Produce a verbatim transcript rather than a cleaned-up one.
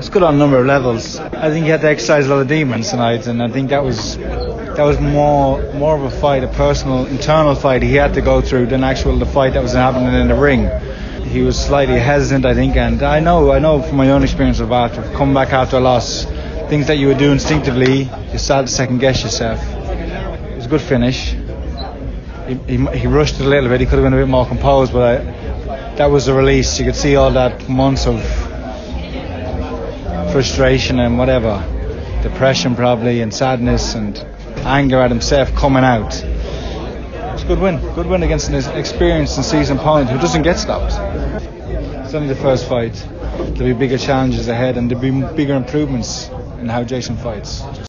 It's good on a number of levels. I think he had to exercise a lot of demons tonight, and I think that was that was more more of a fight, a personal, internal fight he had to go through than actual the fight that was happening in the ring. He was slightly hesitant, I think, and I know I know from my own experience of after coming back after a loss, things that you would do instinctively, you start to second guess yourself. It was a good finish. He, he, he rushed it a little bit. He could have been a bit more composed, but I, that was a release. You could see all that months of frustration and whatever, depression probably, and sadness and anger at himself coming out. It's a good win. Good win against an experienced and seasoned opponent who doesn't get stopped. It's only the first fight. There'll be bigger challenges ahead, and there'll be bigger improvements in how Jason fights.